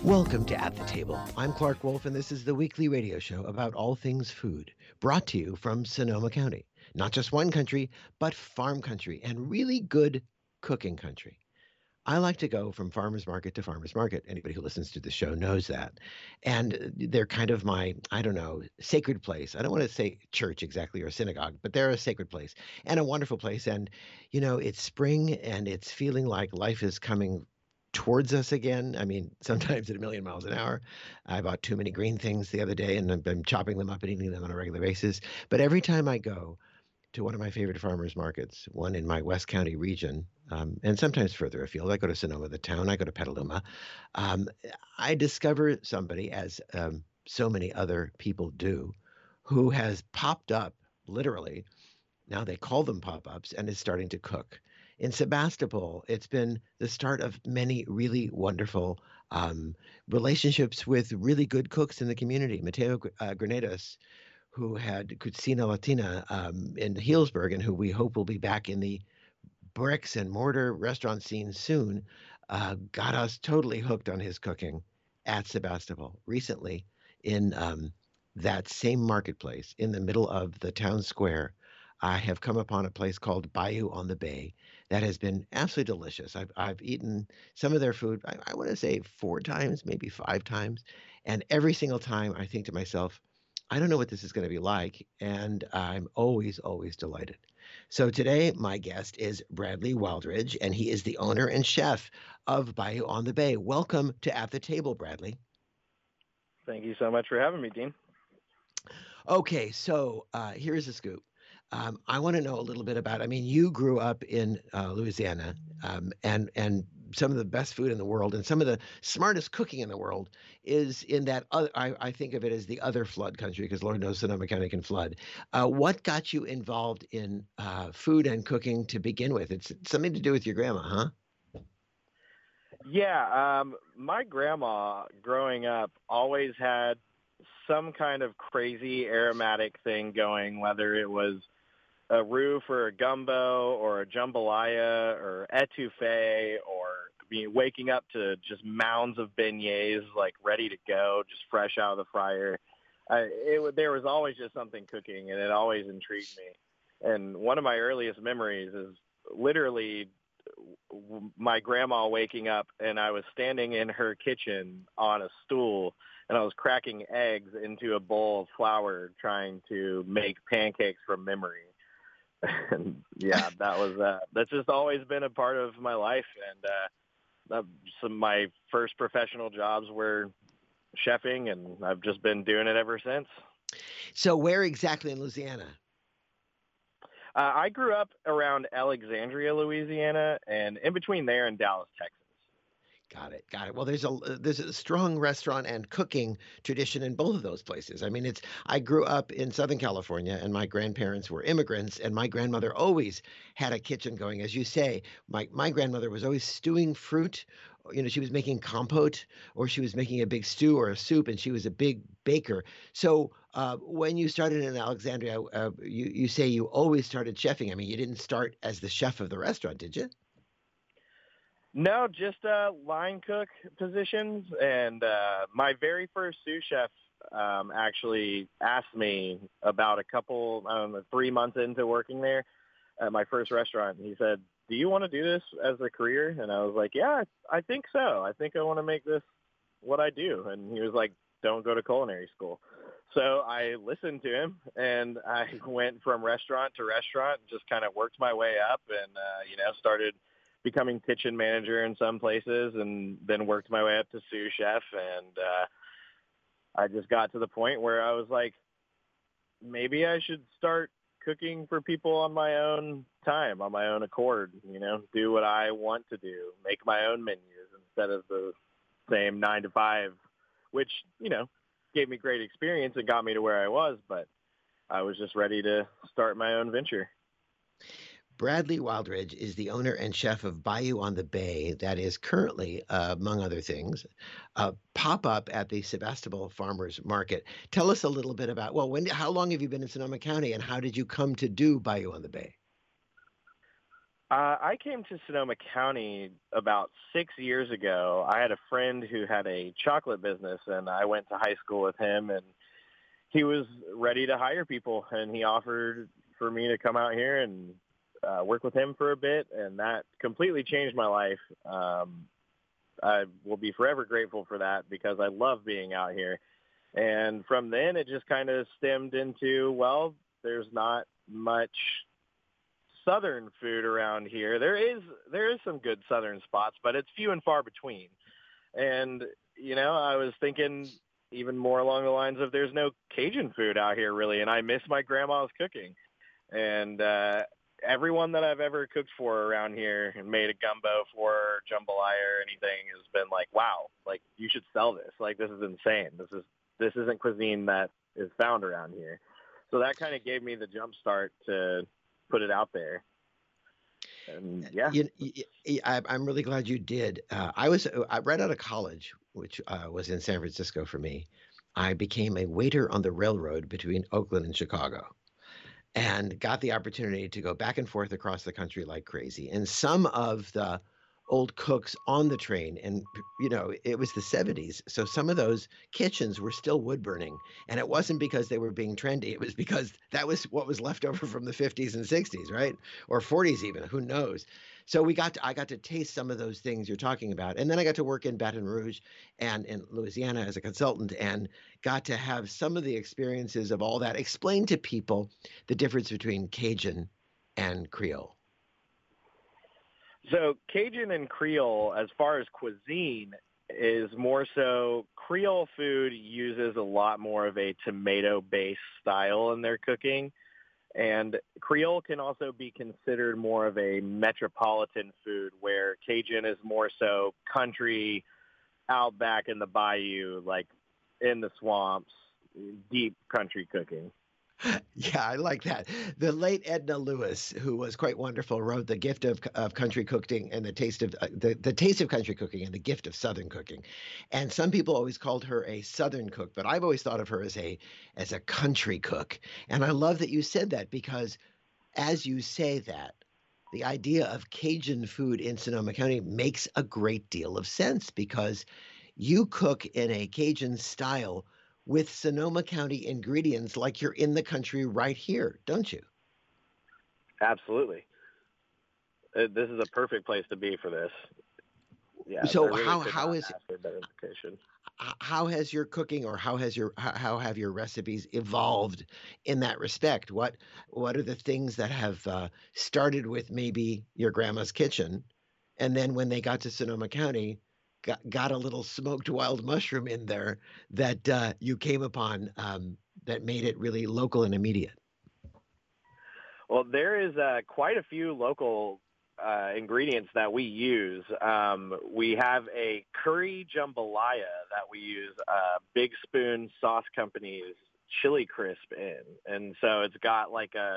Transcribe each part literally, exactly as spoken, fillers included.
Welcome to At the Table. I'm Clark Wolf, and this is the weekly radio show about all things food, brought to you from Sonoma County. Not just wine country, but farm country and really good cooking country. I like to go from farmer's market to farmer's market. Anybody who listens to the show knows that. And they're kind of my, I don't know, sacred place. I don't want to say church exactly or synagogue, but they're a sacred place and a wonderful place. And, you know, it's spring and it's feeling like life is coming towards us again. I mean, sometimes at a million miles an hour. I bought too many green things the other day and I've been chopping them up and eating them on a regular basis. But every time I go to one of my favorite farmers markets, one in my West County region, um, and sometimes further afield, I go to Sonoma, the town, I go to Petaluma, um, I discover somebody, as um, so many other people do, who has popped up literally. Now they call them pop-ups and is starting to cook. In Sebastopol, it's been the start of many really wonderful um, relationships with really good cooks in the community. Mateo uh, Granados, who had Cucina Latina um, in Healdsburg and who we hope will be back in the bricks and mortar restaurant scene soon, uh, got us totally hooked on his cooking at Sebastopol. Recently, in um, that same marketplace in the middle of the town square, I have come upon a place called Bayou on the Bay that has been absolutely delicious. I've I've eaten some of their food, I, I want to say four times, maybe five times. And every single time I think to myself, I don't know what this is going to be like. And I'm always, always delighted. So today, my guest is Bradley Waldridge, and he is the owner and chef of Bayou on the Bay. Welcome to At the Table, Bradley. Thank you so much for having me, Dean. Okay, so uh, here's the scoop. Um, I want to know a little bit about. I mean, you grew up in uh, Louisiana, um, and and some of the best food in the world, and some of the smartest cooking in the world is in that. Other, I, I think of it as the other flood country because Lord knows Sonoma County can flood. Uh, what got you involved in uh, food and cooking to begin with? It's something to do with your grandma, huh? Yeah, um, my grandma growing up always had some kind of crazy aromatic thing going, whether it was a roux for a gumbo or a jambalaya or etouffee or be waking up to just mounds of beignets like ready to go, just fresh out of the fryer. Uh, it, there was always just something cooking, and it always intrigued me. And one of my earliest memories is literally my grandma waking up, and I was standing in her kitchen on a stool, and I was cracking eggs into a bowl of flour trying to make pancakes from memory. And yeah, that was uh, that's just always been a part of my life. And uh, some of my first professional jobs were chefing, and I've just been doing it ever since. So where exactly in Louisiana? Uh, I grew up around Alexandria, Louisiana, and in between there and Dallas, Texas. Got it. Got it. Well, there's a there's a strong restaurant and cooking tradition in both of those places. I mean, it's I grew up in Southern California, and my grandparents were immigrants, and my grandmother always had a kitchen going. As you say, my my grandmother was always stewing fruit. You know, she was making compote, or she was making a big stew or a soup, and she was a big baker. So uh, when you started in Alexandria, uh, you you say you always started chefing. I mean, you didn't start as the chef of the restaurant, did you? No, just uh, line cook positions. And uh, my very first sous chef um, actually asked me about a couple, I don't know, three months into working there at my first restaurant. He said, do you want to do this as a career? And I was like, yeah, I think so. I think I want to make this what I do. And he was like, don't go to culinary school. So I listened to him, and I went from restaurant to restaurant and just kind of worked my way up and, uh, you know, started becoming kitchen manager in some places, and then worked my way up to sous chef. And uh, I just got to the point where I was like, maybe I should start cooking for people on my own time, on my own accord, you know, do what I want to do, make my own menus instead of the same nine to five, which, you know, gave me great experience and got me to where I was, but I was just ready to start my own venture. Bradley Waldridge is the owner and chef of Bayou on the Bay that is currently, uh, among other things, a pop-up at the Sebastopol Farmers Market. Tell us a little bit about, well, when, how long have you been in Sonoma County, and how did you come to do Bayou on the Bay? Uh, I came to Sonoma County about six years ago. I had a friend who had a chocolate business, and I went to high school with him, and he was ready to hire people, and he offered for me to come out here and uh, work with him for a bit, and that completely changed my life. Um, I will be forever grateful for that because I love being out here. And from then, it just kind of stemmed into, well, there's not much Southern food around here. There is there is some good Southern spots, but it's few and far between. And, you know, I was thinking even more along the lines of there's no Cajun food out here really, and I miss my grandma's cooking. And uh, everyone that I've ever cooked for around here and made a gumbo for, jambalaya or anything has been like, wow, like you should sell this. Like this is insane. This is this isn't cuisine that is found around here. So that kind of gave me the jump start to put it out there. And yeah, You, you, I, I'm really glad you did. Uh, I was I right out of college, which uh, was in San Francisco for me. I became a waiter on the railroad between Oakland and Chicago, and got the opportunity to go back and forth across the country like crazy. And some of the old cooks on the train, and you know, it was the seventies, so some of those kitchens were still wood burning, and it wasn't because they were being trendy, it was because that was what was left over from the fifties and sixties, right? Or forties even, who knows. So we got to, I got to taste some of those things you're talking about, and then I got to work in Baton Rouge and in Louisiana as a consultant, and got to have some of the experiences of all that. Explain to people the difference between Cajun and Creole. So Cajun and Creole, as far as cuisine, is more so Creole food uses a lot more of a tomato-based style in their cooking. And Creole can also be considered more of a metropolitan food, where Cajun is more so country, out back in the bayou, like in the swamps, deep country cooking. Yeah, I like that. The late Edna Lewis, who was quite wonderful, wrote "The Gift of, of Country Cooking" and the taste of uh, the the taste of country cooking and the gift of Southern cooking. And some people always called her a Southern cook, but I've always thought of her as a as a country cook. And I love that you said that, because as you say that, the idea of Cajun food in Sonoma County makes a great deal of sense, because you cook in a Cajun style with Sonoma County ingredients like you're in the country right here, don't you? Absolutely. Uh, This is a perfect place to be for this. Yeah, I So really how could how not is ask for a better location. h- how has your cooking, or how has your how how have your recipes evolved in that respect? What what are the things that have uh, started with maybe your grandma's kitchen, and then when they got to Sonoma County, got got a little smoked wild mushroom in there that uh, you came upon, um, that made it really local and immediate? Well, there is uh, quite a few local uh, ingredients that we use. Um, we have a curry jambalaya that we use uh, Big Spoon Sauce Company's chili crisp in. And so it's got like a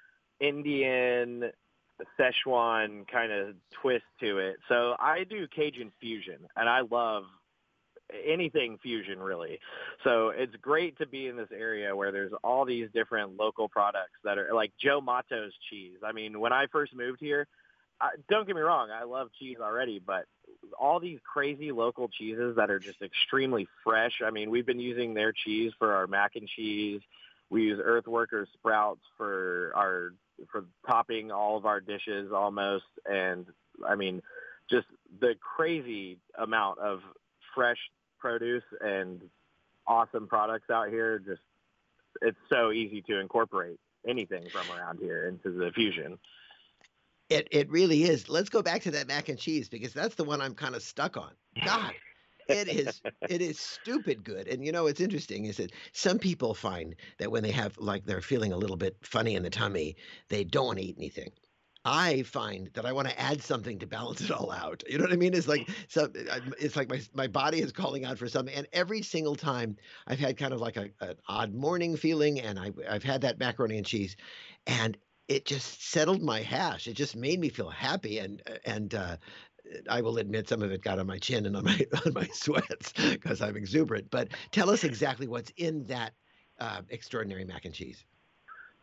Indian Szechuan kind of twist to it. So I do Cajun fusion, and I love anything fusion really. So it's great to be in this area where there's all these different local products that are like Joe Mato's cheese. I mean, when I first moved here, I, don't get me wrong, I love cheese already, but all these crazy local cheeses that are just extremely fresh. I mean, we've been using their cheese for our mac and cheese. We use Earthworker sprouts for our for topping all of our dishes almost. And I mean, just the crazy amount of fresh produce and awesome products out here. Just, it's so easy to incorporate anything from around here into the fusion. It it really is. Let's go back to that mac and cheese, because that's the one I'm kind of stuck on. God, it is it is stupid good. And you know what's interesting is that some people find that when they have, like, they're feeling a little bit funny in the tummy, they don't want to eat anything. I find that I want to add something to balance it all out. You know what I mean? It's like, so it's like my my body is calling out for something. And every single time I've had kind of like a, an odd morning feeling, and I I've had that macaroni and cheese, and it just settled my hash. It just made me feel happy, and and uh, I will admit some of it got on my chin and on my on my sweats because I'm exuberant. But tell us exactly what's in that uh, extraordinary mac and cheese.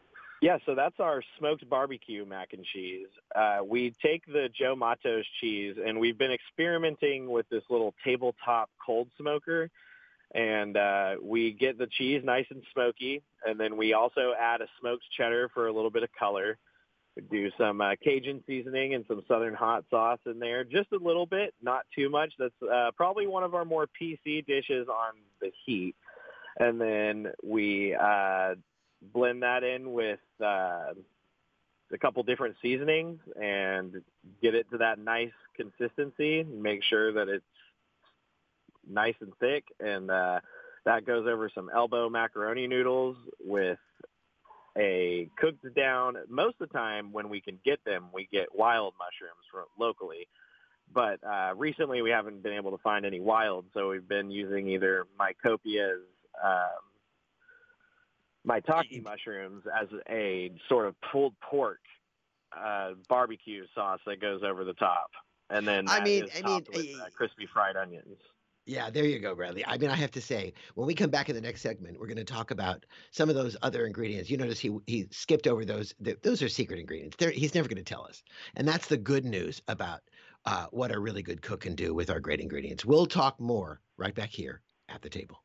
Yeah, so that's our smoked barbecue mac and cheese. Uh, we take the Joe Matos cheese, and we've been experimenting with this little tabletop cold smoker. And uh, we get the cheese nice and smoky, and then we also add a smoked cheddar for a little bit of color. We do some uh, Cajun seasoning and some Southern hot sauce in there, just a little bit, not too much. That's uh, probably one of our more P C dishes on the heat. And then we uh, blend that in with uh, a couple different seasonings and get it to that nice consistency. Make sure that it's nice and thick, and uh, that goes over some elbow macaroni noodles with a cooked down. Most of the time when we can get them, we get wild mushrooms from locally. But uh, recently we haven't been able to find any wild, so we've been using either Mycopia's um, maitake mushrooms as a sort of pulled pork uh, barbecue sauce that goes over the top. And then that I mean, is I topped mean, with uh, crispy fried onions. Yeah, there you go, Bradley. I mean, I have to say, when we come back in the next segment, we're going to talk about some of those other ingredients. You notice he he skipped over those. th- Those are secret ingredients. They're, he's never going to tell us, and that's the good news about uh, what a really good cook can do with our great ingredients. We'll talk more right back here at the table.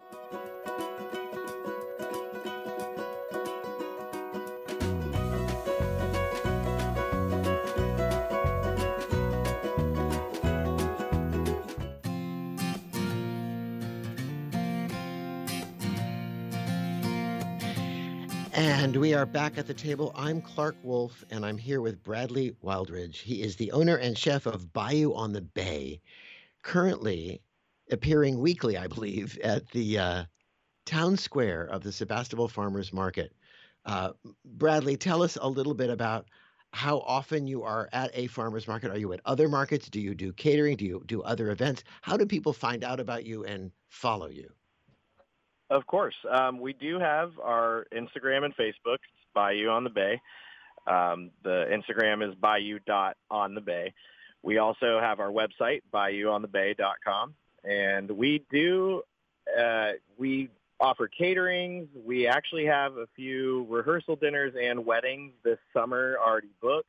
And we are back at the table. I'm Clark Wolf, and I'm here with Bradley Wildridge. He is the owner and chef of Bayou on the Bay, currently appearing weekly, I believe, at the uh, town square of the Sebastopol Farmers Market. Uh, Bradley, tell us a little bit about how often you are at a farmers market. Are you at other markets? Do you do catering? Do you do other events? How do people find out about you and follow you? Of course. Um, we do have our Instagram and Facebook, it's Bayou on the Bay. Um, the Instagram is bayou dot on the bay. We also have our website, bayou on the bay dot com. And we do, uh, we offer caterings. We actually have a few rehearsal dinners and weddings this summer already booked.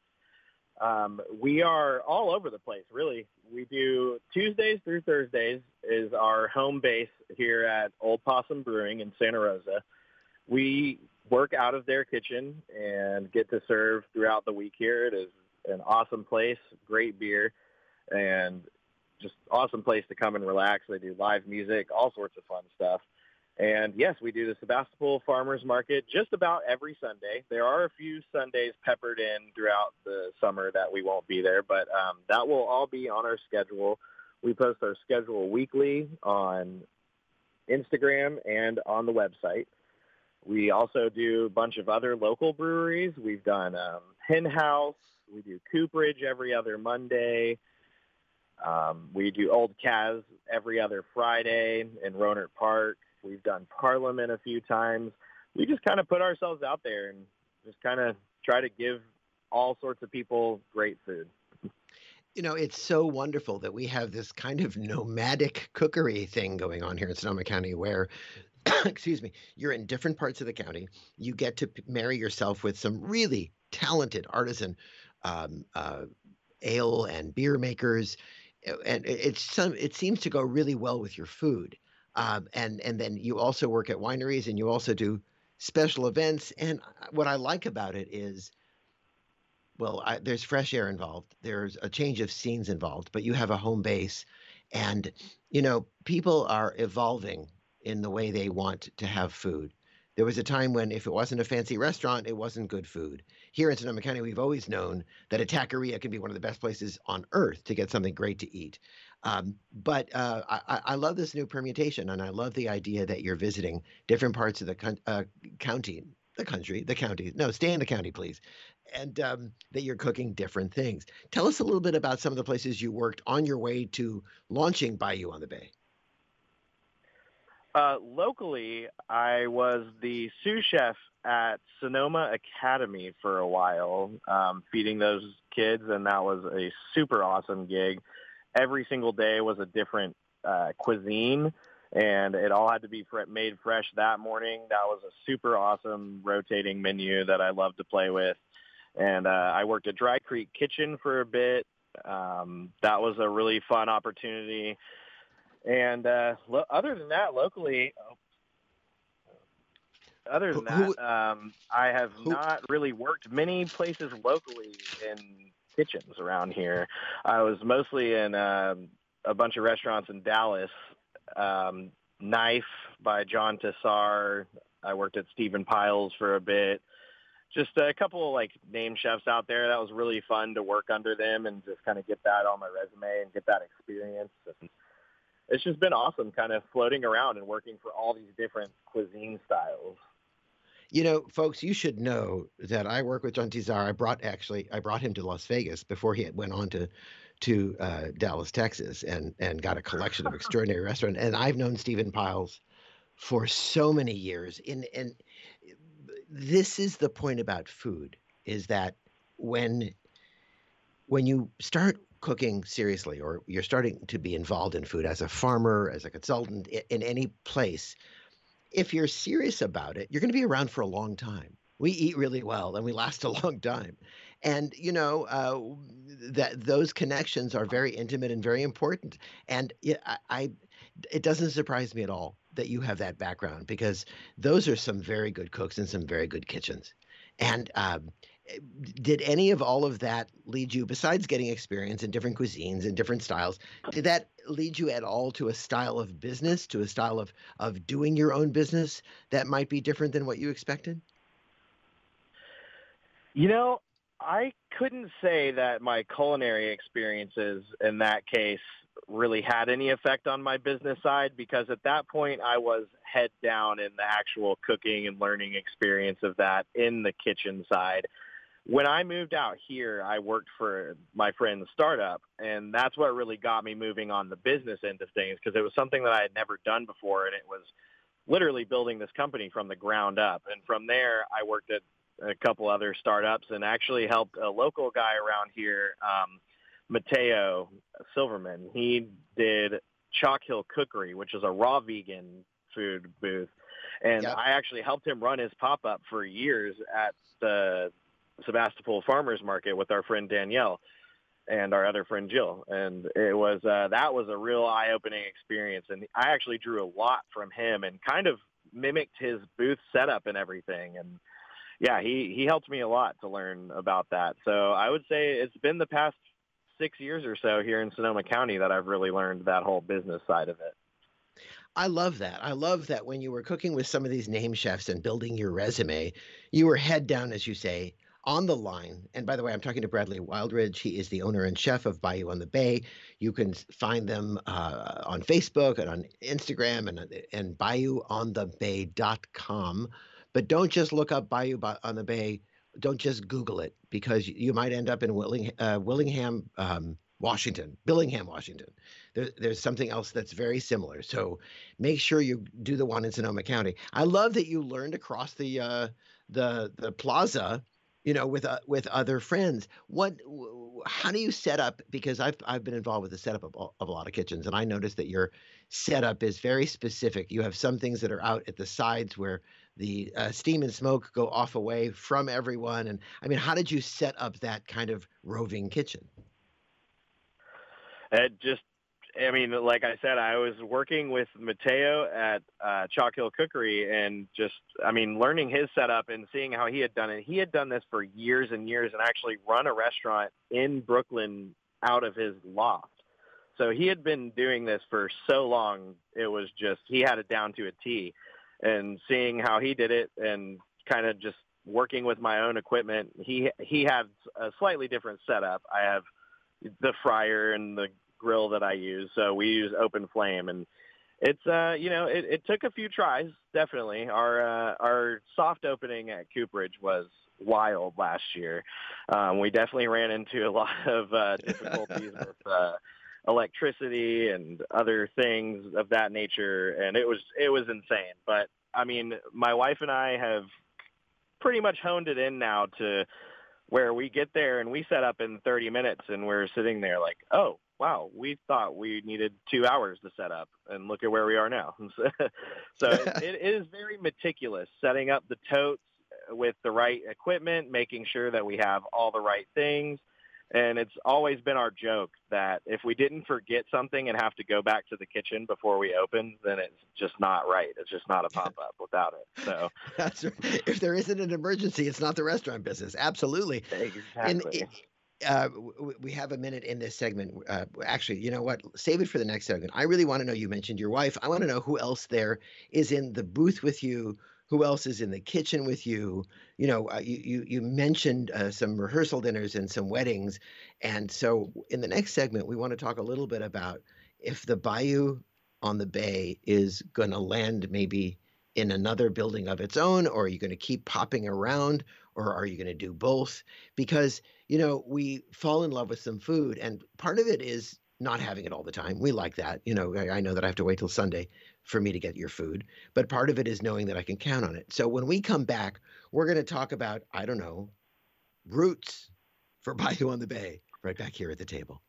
Um, we are all over the place, really. We do Tuesdays through Thursdays is our home base here at Old Possum Brewing in Santa Rosa. We work out of their kitchen and get to serve throughout the week here. It is an awesome place, great beer, and just awesome place to come and relax. They do live music, all sorts of fun stuff. And yes, we do the Sebastopol Farmers Market just about every Sunday. There are a few Sundays peppered in throughout the summer that we won't be there, but um, that will all be on our schedule. We post our schedule weekly on Instagram and on the website. We also do a bunch of other local breweries. We've done um, Hen House. We do Cooperage every other Monday. Um, we do Old Kaz every other Friday in Rohnert Park. We've done Parliament a few times. We just kind of put ourselves out there and just kind of try to give all sorts of people great food. You know, it's so wonderful that we have this kind of nomadic cookery thing going on here in Sonoma County where, excuse me, you're in different parts of the county. You get to p- marry yourself with some really talented artisan um, uh, ale and beer makers. uh, And it- it's some, it seems to go really well with your food. Um, and and then you also work at wineries and you also do special events. And uh, what I like about it is, well, I, there's fresh air involved. There's a change of scenes involved, but you have a home base, and you know people are evolving in the way they want to have food. There was a time when if it wasn't a fancy restaurant, it wasn't good food. Here in Sonoma County, we've always known that a taqueria can be one of the best places on earth to get something great to eat. Um, but uh, I, I I love this new permutation, and I love the idea that you're visiting different parts of the coun- uh, county, the country, the county. No, stay in the county, please. And um, that you're cooking different things. Tell us a little bit about some of the places you worked on your way to launching Bayou on the Bay. Uh, locally, I was the sous chef at Sonoma Academy for a while, um, feeding those kids, and that was a super awesome gig. Every single day was a different uh, cuisine, and it all had to be fre- made fresh that morning. That was a super awesome rotating menu that I love to play with. And uh, I worked at Dry Creek Kitchen for a bit. Um, that was a really fun opportunity. And uh, lo- other than that, locally, other Who, than who, that, um, I have who not really worked many places locally in kitchens around here. I was mostly in uh, a bunch of restaurants in Dallas. Um, Knife by John Tessar. I worked at Stephen Piles for a bit. Just a couple of, like, name chefs out there. That was really fun to work under them and just kind of get that on my resume and get that experience. And it's just been awesome kind of floating around and working for all these different cuisine styles. You know, folks, you should know that I work with John Tizar. I brought actually I brought him to Las Vegas before he went on to to uh, Dallas, Texas, and and got a collection of extraordinary restaurants. And I've known Stephen Piles for so many years. In and this is the point about food, is that when when you start cooking seriously, or you're starting to be involved in food as a farmer, as a consultant, in, in any place, if you're serious about it, you're going to be around for a long time. We eat really well and we last a long time. And, you know, uh, that those connections are very intimate and very important. And yeah, I, I, it doesn't surprise me at all that you have that background, because those are some very good cooks in some very good kitchens. And um, did any of all of that lead you, besides getting experience in different cuisines and different styles, did that lead you at all to a style of business, to a style of of doing your own business that might be different than what you expected? You know, I couldn't say that my culinary experiences in that case really had any effect on my business side, because at that point I was head down in the actual cooking and learning experience of that in the kitchen side. When I moved out here, I worked for my friend's startup, and that's what really got me moving on the business end of things, because it was something that I had never done before, and it was literally building this company from the ground up. And from there, I worked at a couple other startups and actually helped a local guy around here, um, Mateo Silverman. He did Chalk Hill Cookery, which is a raw vegan food booth. And Yep. I actually helped him run his pop-up for years at the Sebastopol Farmers Market with our friend Danielle and our other friend Jill. And it was, uh, that was a real eye-opening experience. And I actually drew a lot from him and kind of mimicked his booth setup and everything. And yeah, he, he helped me a lot to learn about that. So I would say it's been the past six years or so here in Sonoma County that I've really learned that whole business side of it. I love that. I love that when you were cooking with some of these name chefs and building your resume, you were head down, as you say, on the line. And by the way, I'm talking to Bradley Wildridge. He is the owner and chef of Bayou on the Bay. You can s- find them uh, on Facebook and on Instagram, and uh, and bayou on the bay dot com. But don't just look up Bayou Ba- on the Bay. Don't just Google it, because you you might end up in Willing, uh, Willingham, um, Washington, Billingham, Washington. There, there's something else that's very similar. So make sure you do the one in Sonoma County. I love that you learned across the uh, the the plaza, you know, with uh, with other friends. What, w- how do you set up? Because I've I've been involved with the setup of, a- of a lot of kitchens, and I noticed that your setup is very specific. You have some things that are out at the sides where the uh, steam and smoke go off away from everyone. And I mean, how did you set up that kind of roving kitchen? It just, I mean, like I said, I was working with Mateo at uh, Chalk Hill Cookery, and just, I mean, learning his setup and seeing how he had done it. He had done this for years and years and actually run a restaurant in Brooklyn out of his loft. So he had been doing this for so long, it was just, he had it down to a T. And seeing how he did it and kind of just working with my own equipment, he he had a slightly different setup. I have the fryer and the grill that I use. So we use open flame, and it's, uh, you know, it, it took a few tries. Definitely. Our, uh, our soft opening at Cooperage was wild last year. Um, we definitely ran into a lot of, uh, difficulties with, uh, electricity and other things of that nature. And it was, it was insane. But I mean, my wife and I have pretty much honed it in now to where we get there and we set up in thirty minutes and we're sitting there like, oh, wow, we thought we needed two hours to set up, and look at where we are now. So it, it is very meticulous, setting up the totes with the right equipment, making sure that we have all the right things. And it's always been our joke that if we didn't forget something and have to go back to the kitchen before we open, then it's just not right. It's just not a pop-up without it. So That's right. If there isn't an emergency, it's not the restaurant business. Absolutely. And exactly. it, uh, w- we have a minute in this segment. Uh, actually, you know what? Save it for the next segment. I really want to know, you mentioned your wife. I want to know who else there is in the booth with you, who else is in the kitchen with you. You know, uh, you, you, you mentioned uh, some rehearsal dinners and some weddings. And so in the next segment, we want to talk a little bit about if the Bayou on the Bay is going to land maybe in another building of its own, or are you going to keep popping around, or are you going to do both? Because, you know, we fall in love with some food, and part of it is not having it all the time. We like that. You know, I, I know that I have to wait till Sunday for me to get your food, but part of it is knowing that I can count on it. So when we come back, we're going to talk about, I don't know, roots for Bayou on the Bay, right back here at the table.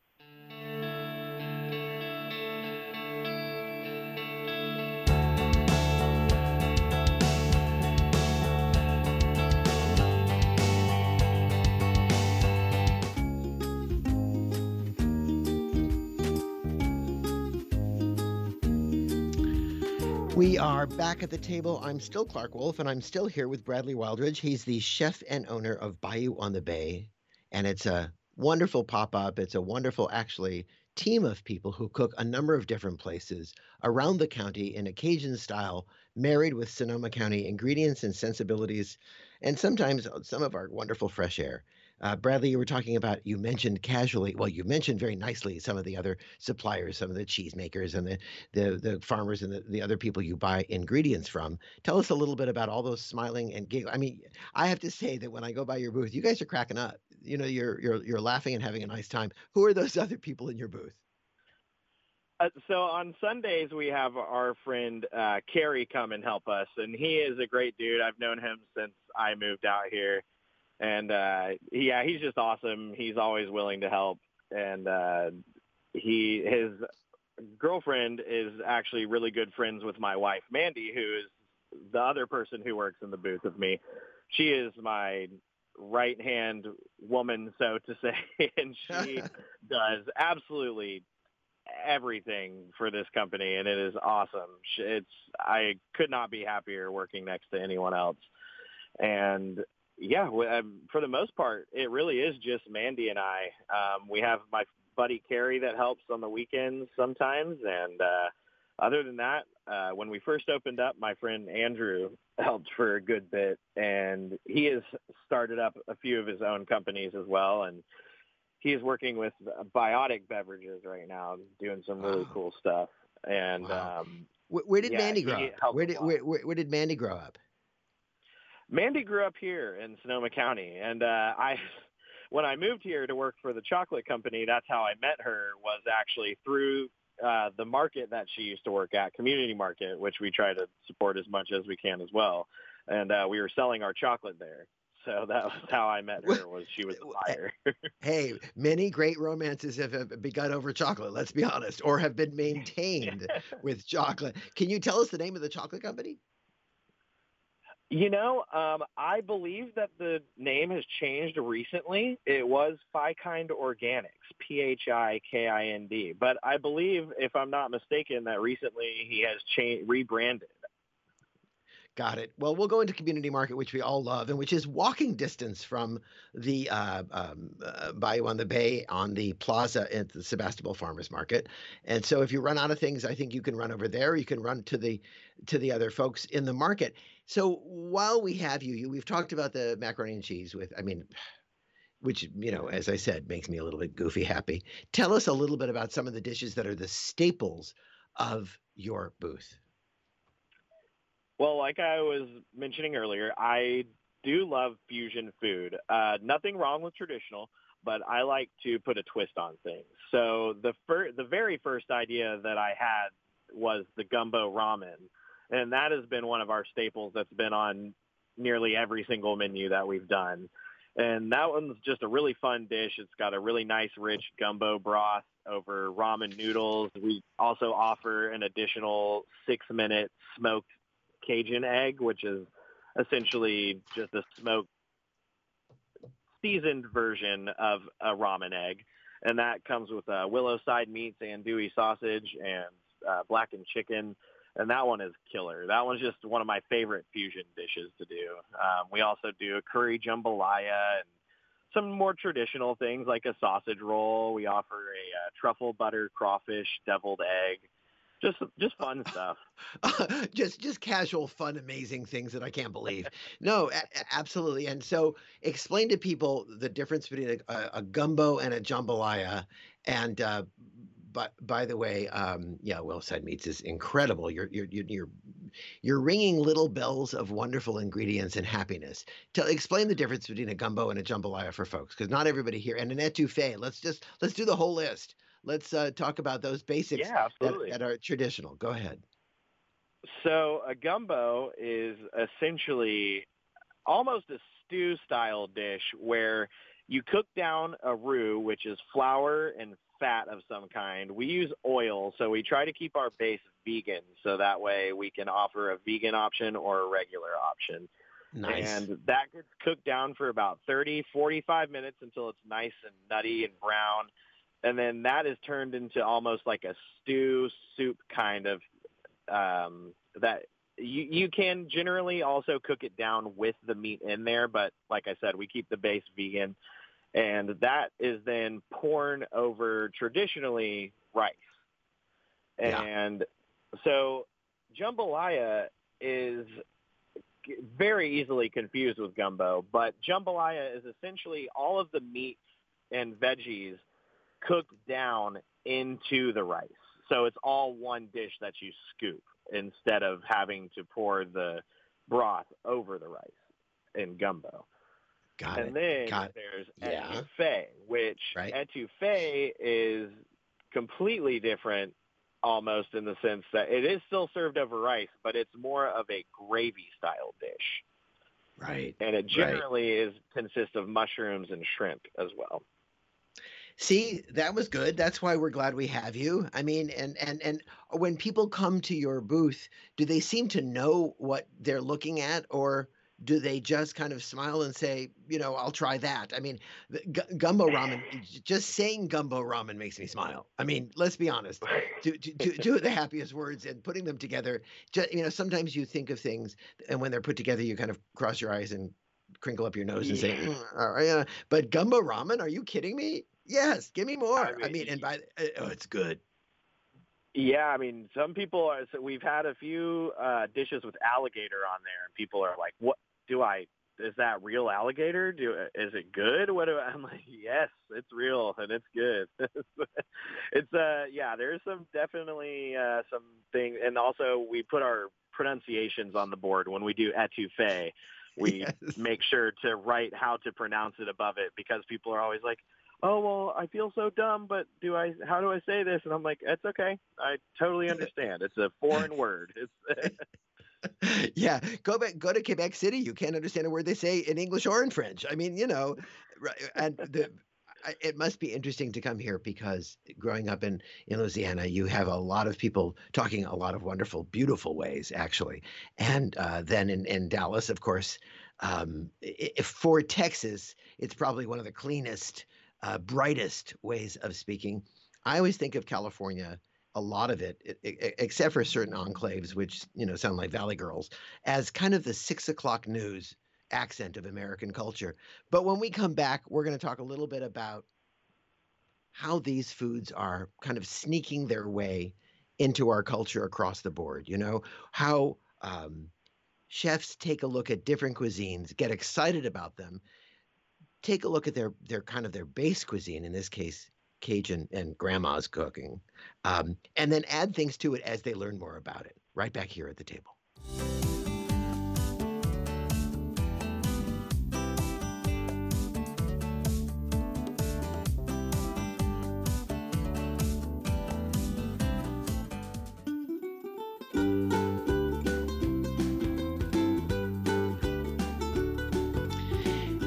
We are back at the table. I'm still Clark Wolf, and I'm still here with Bradley Wildridge. He's the chef and owner of Bayou on the Bay, and it's a wonderful pop-up. It's a wonderful, actually, team of people who cook a number of different places around the county in a Cajun style, married with Sonoma County ingredients and sensibilities, and sometimes some of our wonderful fresh air. Uh, Bradley, you were talking about, you mentioned casually, well, you mentioned very nicely some of the other suppliers, some of the cheesemakers and the the the farmers and the, the other people you buy ingredients from. Tell us a little bit about all those smiling and giggle. I mean, I have to say that when I go by your booth, you guys are cracking up. You know, you're you're you're laughing and having a nice time. Who are those other people in your booth? Uh, so on Sundays, we have our friend uh, Kerry come and help us, and he is a great dude. I've known him since I moved out here. And, uh, yeah, he's just awesome. He's always willing to help. And uh, he his girlfriend is actually really good friends with my wife, Mandy, who is the other person who works in the booth with me. She is my right-hand woman, so to say, and she does absolutely everything for this company, and it is awesome. It's I could not be happier working next to anyone else. And yeah, for the most part, it really is just Mandy and I. Um, we have my buddy Carrie that helps on the weekends sometimes, and uh, other than that, uh, when we first opened up, my friend Andrew helped for a good bit, and he has started up a few of his own companies as well, and he is working with Biotic Beverages right now, doing some really wow. cool stuff. And wow. um, where, where did yeah, Mandy grow up? Where did where, where, where did Mandy grow up? Mandy grew up here in Sonoma County, and uh, I, when I moved here to work for the chocolate company, that's how I met her, was actually through uh, the market that she used to work at, Community Market, which we try to support as much as we can as well. And uh, we were selling our chocolate there. So that was how I met her, was she was a buyer. Hey, many great romances have begun over chocolate, let's be honest, or have been maintained with chocolate. Can you tell us the name of the chocolate company? You know, um, I believe that the name has changed recently. It was Phikind Organics, P H I K I N D. But I believe, if I'm not mistaken, that recently he has changed, rebranded. Got it. Well, we'll go into Community Market, which we all love, and which is walking distance from the uh, um, uh, Bayou on the Bay on the plaza at the Sebastopol Farmers Market. And so if you run out of things, I think you can run over there. You can run to the to the other folks in the market. So while we have you, you we've talked about the macaroni and cheese with, I mean, which, you know, as I said, makes me a little bit goofy happy. Tell us a little bit about some of the dishes that are the staples of your booth. Well, like I was mentioning earlier, I do love fusion food. Uh, nothing wrong with traditional, but I like to put a twist on things. So the fir- the very first idea that I had was the gumbo ramen, and that has been one of our staples that's been on nearly every single menu that we've done. And that one's just a really fun dish. It's got a really nice, rich gumbo broth over ramen noodles. We also offer an additional six-minute smoked Cajun egg, which is essentially just a smoked seasoned version of a ramen egg. And that comes with uh, willow side meats, andouille sausage, and uh, blackened chicken. And that one is killer. That one's just one of my favorite fusion dishes to do. Um, we also do a curry jambalaya and some more traditional things like a sausage roll. We offer a uh, truffle butter crawfish deviled egg. Just just fun stuff. just just casual, fun, amazing things that I can't believe. No, a- absolutely. And so explain to people the difference between a, a gumbo and a jambalaya. And uh, but by the way, um, yeah, Willow Side Meats is incredible. You're you're you're you're you're ringing little bells of wonderful ingredients and happiness. Tell explain the difference between a gumbo and a jambalaya for folks, because not everybody here. And an etouffee. Let's just let's do the whole list. Let's uh, talk about those basics Yeah, that, absolutely. that are traditional. Go ahead. So a gumbo is essentially almost a stew-style dish where you cook down a roux, which is flour and fat of some kind. We use oil, so we try to keep our base vegan, so that way we can offer a vegan option or a regular option. Nice. And that gets cooked down for about thirty, forty-five minutes until it's nice and nutty and brown. And then that is turned into almost like a stew soup kind of um, that you, you can generally also cook it down with the meat in there. But like I said, we keep the base vegan. And that is then poured over traditionally rice. Yeah. And so jambalaya is very easily confused with gumbo, but jambalaya is essentially all of the meat and veggies cooked down into the rice. So it's all one dish that you scoop instead of having to pour the broth over the rice in gumbo. Got and it. then Got it. there's Yeah. etouffee, which Right. etouffee is completely different almost in the sense that it is still served over rice, but it's more of a gravy-style dish. Right. And it Right. generally is consists of mushrooms and shrimp as well. See, that was good. That's why we're glad we have you. I mean, and and and when people come to your booth, do they seem to know what they're looking at, or do they just kind of smile and say, you know, I'll try that? I mean, the gu- gumbo ramen, j- just saying gumbo ramen makes me smile. I mean, let's be honest. Two, two, two, two of the happiest words, and putting them together, just, you know, sometimes you think of things, and when they're put together, you kind of cross your eyes and crinkle up your nose and say, Yeah. "Mm, all right, yeah." But gumbo ramen, are you kidding me? Yes, give me more. I I mean, mean, and by uh, oh, it's good. Yeah, I mean, some people are. So we've had a few uh, dishes with alligator on there, and people are like, "What do I? Is that real alligator? Do is it good? What do I?" I'm like, "Yes, it's real and it's good." It's uh, yeah, there's some definitely uh, some thing, and also we put our pronunciations on the board when we do etouffee. We Yes. make sure to write how to pronounce it above it because people are always like, "Oh, well, I feel so dumb, but do I? How do I say this?" And I'm like, "It's okay. I totally understand. It's a foreign word." It's Yeah, go back, go to Quebec City. You can't understand a word they say in English or in French. I mean, you know, right, and the I- it must be interesting to come here because growing up in in Louisiana, you have a lot of people talking a lot of wonderful, beautiful ways, actually. And uh, then in in Dallas, of course, um, i- i- for Texas, it's probably one of the cleanest, uh, brightest ways of speaking. I always think of California, a lot of it, e- e- except for certain enclaves, which you know sound like Valley Girls, as kind of the six o'clock news accent of American culture. But when we come back, we're going to talk a little bit about how these foods are kind of sneaking their way into our culture across the board. You know, how um, chefs take a look at different cuisines, get excited about them, take a look at their their kind of their base cuisine, in this case, Cajun and grandma's cooking, um, and then add things to it as they learn more about it. Right back here at the table.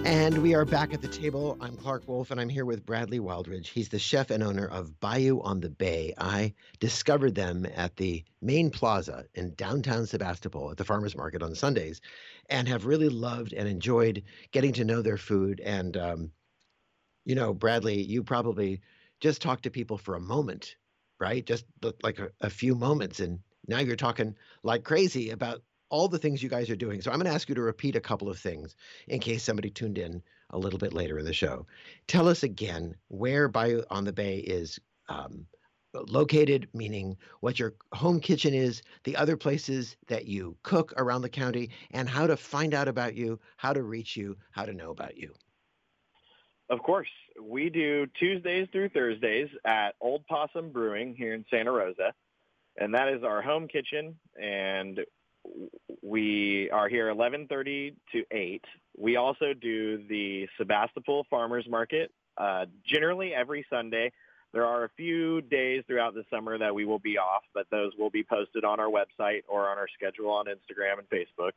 And we are back at the table. I'm Clark Wolf, and I'm here with Bradley Wildridge. He's the chef and owner of Bayou on the Bay. I discovered them at the main plaza in downtown Sebastopol at the farmers market on Sundays, and have really loved and enjoyed getting to know their food. And, um, you know, Bradley, you probably just talked to people for a moment, right? Just like a, a few moments, and now you're talking like crazy about all the things you guys are doing. So I'm going to ask you to repeat a couple of things in case somebody tuned in a little bit later in the show. Tell us again where Bayou on the Bay is um, located, meaning what your home kitchen is, the other places that you cook around the county, and how to find out about you, how to reach you, how to know about you. Of course. We do Tuesdays through Thursdays at Old Possum Brewing here in Santa Rosa, and that is our home kitchen, and we are here eleven thirty to eight. We also do the Sebastopol Farmers Market, uh, generally every Sunday. There are a few days throughout the summer that we will be off, but those will be posted on our website or on our schedule on Instagram and Facebook.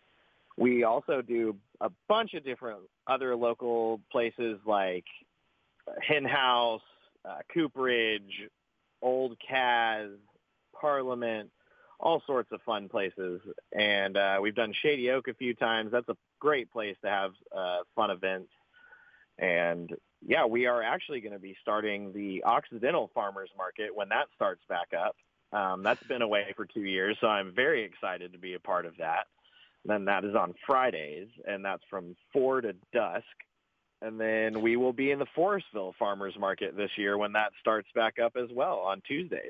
We also do a bunch of different other local places like Hen House, uh, Cooperage, Old Kaz, Parliament, all sorts of fun places. And uh, we've done Shady Oak a few times. That's a great place to have uh, fun events. And, yeah, we are actually going to be starting the Occidental Farmers Market when that starts back up. Um, that's been away for two years, so I'm very excited to be a part of that. Then that is on Fridays, and that's from four to dusk. And then we will be in the Forestville Farmers Market this year when that starts back up as well on Tuesdays.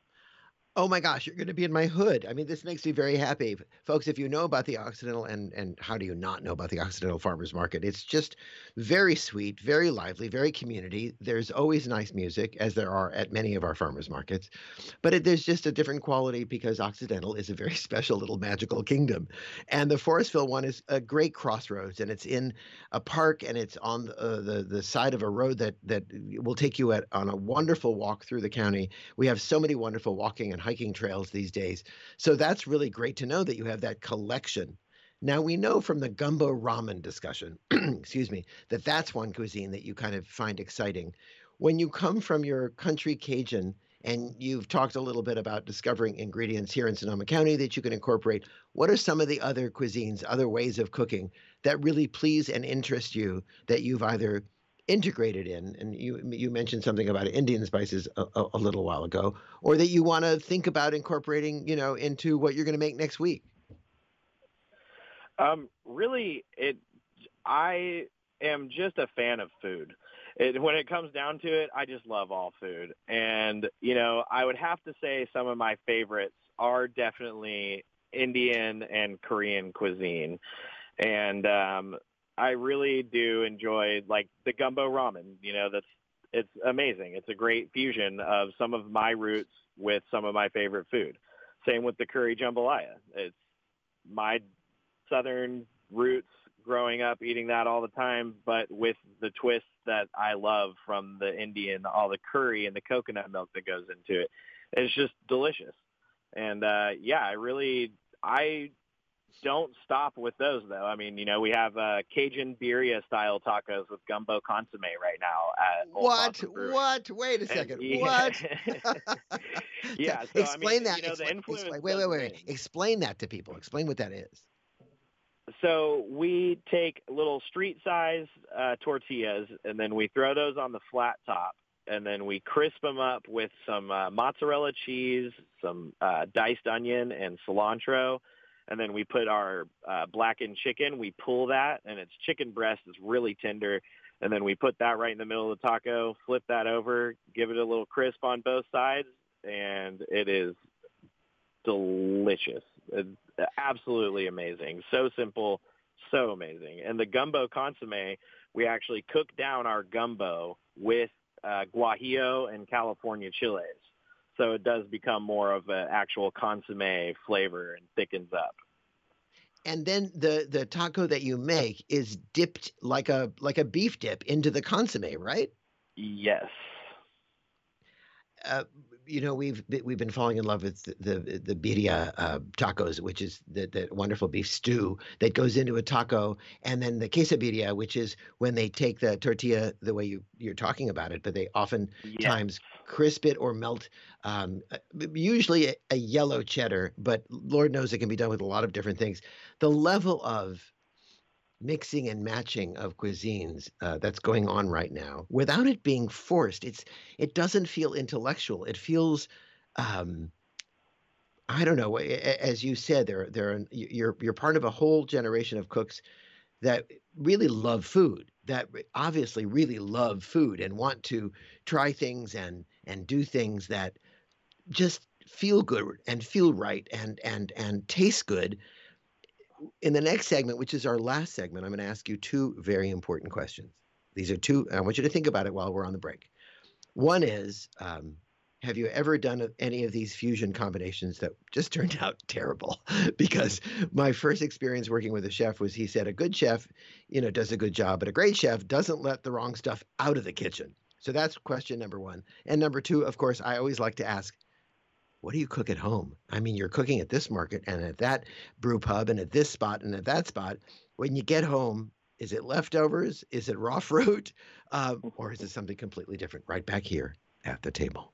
Oh my gosh, you're going to be in my hood. I mean, this makes me very happy. Folks, if you know about the Occidental, and, and how do you not know about the Occidental Farmers Market? It's just very sweet, very lively, very community. There's always nice music, as there are at many of our farmers markets. But it, there's just a different quality because Occidental is a very special little magical kingdom. And the Forestville one is a great crossroads, and it's in a park, and it's on uh, the, the side of a road that, that will take you at, on a wonderful walk through the county. We have so many wonderful walking and hiking trails these days. So that's really great to know that you have that collection. Now, we know from the gumbo ramen discussion, excuse me, that that's one cuisine that you kind of find exciting. When you come from your country Cajun, and you've talked a little bit about discovering ingredients here in Sonoma County that you can incorporate, what are some of the other cuisines, other ways of cooking that really please and interest you that you've either integrated in, and you you mentioned something about Indian spices a, a, a little while ago, or that you want to think about incorporating, you know, into what you're going to make next week? Um, really, it. I am just a fan of food. It, when it comes down to it, I just love all food, and you know, I would have to say some of my favorites are definitely Indian and Korean cuisine, and um, I really do enjoy like the gumbo ramen. You know, that's it's amazing. It's a great fusion of some of my roots with some of my favorite food. Same with the curry jambalaya. It's my southern roots growing up eating that all the time, but with the twist that I love from the Indian, all the curry and the coconut milk that goes into it. It's just delicious. And uh, yeah, I really, I don't stop with those though. I mean, you know, we have uh, Cajun birria style tacos with gumbo consomme right now at Old What? Possum What? Wait a second. And, yeah. What? Yeah. So, explain I mean, that. You know, explain, the influence explain, wait, wait, wait, wait. things. Explain that to people. Explain what that is. So we take little street-size uh, tortillas, and then we throw those on the flat top, and then we crisp them up with some uh, mozzarella cheese, some uh, diced onion, and cilantro. And then we put our uh, blackened chicken. We pull that, and it's chicken breast. It's really tender. And then we put that right in the middle of the taco, flip that over, give it a little crisp on both sides, and it is delicious. It's absolutely amazing. So simple, so amazing. And the gumbo consomme, we actually cook down our gumbo with uh, guajillo and California chiles. So it does become more of an actual consomme flavor and thickens up. And then the the taco that you make is dipped like a like a beef dip into the consomme, right? Yes. Uh, you know, we've be- we've been falling in love with the the, the birria uh, tacos, which is the, the wonderful beef stew that goes into a taco, and then the quesadilla, which is when they take the tortilla the way you you're talking about it, but they Yes. oftentimes crisp it or melt. Um, uh, usually a, a yellow cheddar, but Lord knows it can be done with a lot of different things. The level of mixing and matching of cuisines uh, that's going on right now without it being forced. It's it doesn't feel intellectual. It feels um, I don't know. As you said, there there are, you're you're part of a whole generation of cooks that really love food, that obviously really love food and want to try things and and do things that just feel good and feel right and and and taste good. In the next segment, which is our last segment, I'm going to ask you two very important questions. These are two, I want you to think about it while we're on the break. One is, um, have you ever done any of these fusion combinations that just turned out terrible? Because my first experience working with a chef was he said a good chef, you know, does a good job, but a great chef doesn't let the wrong stuff out of the kitchen. So that's question number one. And number two, of course, I always like to ask, what do you cook at home? I mean, you're cooking at this market and at that brew pub and at this spot and at that spot. When you get home, is it leftovers? Is it raw fruit? Uh, or is it something completely different? Right back here at the table.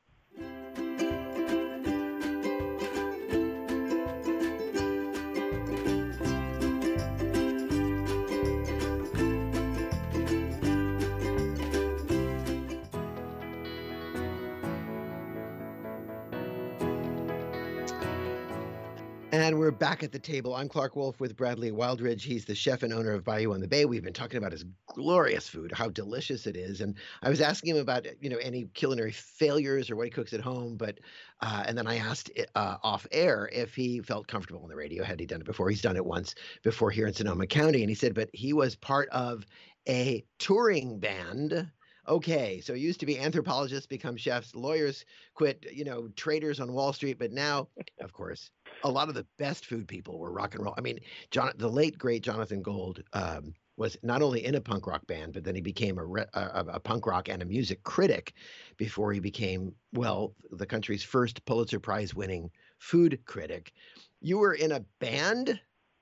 And we're back at the table. I'm Clark Wolf with Bradley Wildridge. He's the chef and owner of Bayou on the Bay. We've been talking about his glorious food, how delicious it is. And I was asking him about, you know, any culinary failures or what he cooks at home. But, uh, and then I asked uh, off air if he felt comfortable on the radio. Had he done it before? He's done it once before here in Sonoma County. And he said, but he was part of a touring band. Okay, so it used to be anthropologists become chefs, lawyers quit, you know, traders on Wall Street, but now, of course, a lot of the best food people were rock and roll. I mean, John, the late great Jonathan Gold um, was not only in a punk rock band, but then he became a, re- a, a punk rock and a music critic before he became, well, the country's first Pulitzer Prize winning food critic. You were in a band?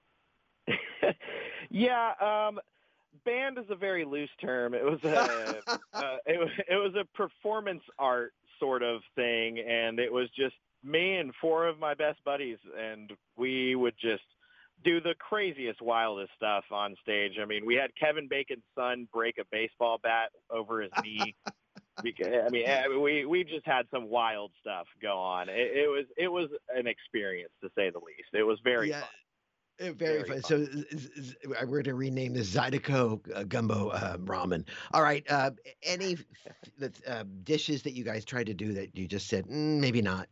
Yeah, um, band is a very loose term. It was a uh, it was it was a performance art sort of thing, and it was just me and four of my best buddies, and we would just do the craziest, wildest stuff on stage. I mean, we had Kevin Bacon's son break a baseball bat over his knee. Because, I mean, we we just had some wild stuff go on. It, it was it was an experience, to say the least. It was very Yeah. fun. Uh, Very, Very fun. fun. So is- is- we're going to rename this Zydeco uh, Gumbo uh, Ramen. All right. Uh, any f- uh, dishes that you guys tried to do that you just said mm, maybe not?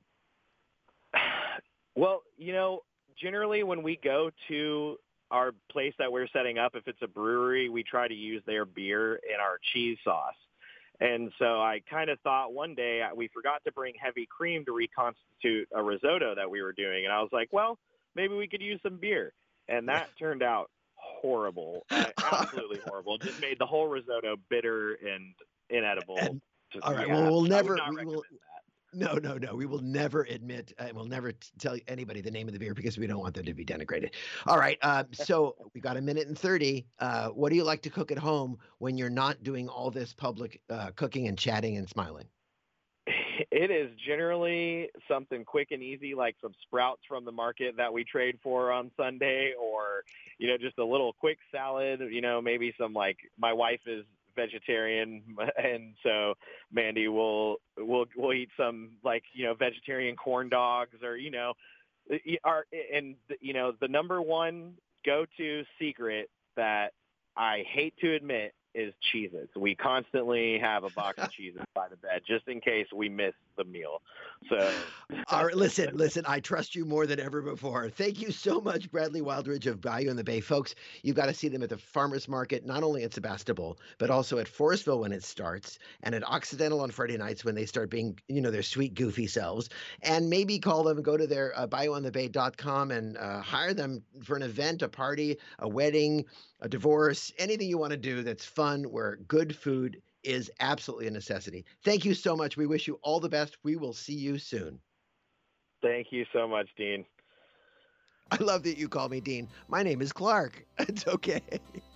Well, you know, generally when we go to our place that we're setting up, if it's a brewery, we try to use their beer in our cheese sauce. And so I kind of thought one day uh, we forgot to bring heavy cream to reconstitute a risotto that we were doing. And I was like, well, maybe we could use some beer. And that turned out horrible, uh, absolutely horrible. It just made the whole risotto bitter and inedible. And, Just, all right. yeah, Well, we'll I would never. not We will. recommend that. No, no, no. We will never admit, and we'll never t- tell anybody the name of the beer because we don't want them to be denigrated. All right. Uh, so we got a minute and thirty. Uh, what do you like to cook at home when you're not doing all this public uh, cooking and chatting and smiling? It is generally something quick and easy, like some sprouts from the market that we trade for on Sunday, or, you know, just a little quick salad, you know, maybe some, like, my wife is vegetarian, and so Mandy will will will eat some, like, you know, vegetarian corn dogs, or, you know, our and you know, the number one go-to secret that I hate to admit is Cheez-Its. We constantly have a box of Cheez-Its by the bed just in case we miss the meal. So, All right, listen, listen, I trust you more than ever before. Thank you so much, Bradley Wildridge of Bayou in the Bay. Folks, you've got to see them at the farmers market, not only at Sebastopol, but also at Forestville when it starts, and at Occidental on Friday nights when they start being, you know, their sweet, goofy selves. And maybe call them, go to their uh, bayou on the bay dot com and uh, hire them for an event, a party, a wedding, a divorce, anything you want to do that's fun, where good food is absolutely a necessity. Thank you so much. We wish you all the best. We will see you soon. Thank you so much, Dean. I love that you call me Dean. My name is Clark. It's okay.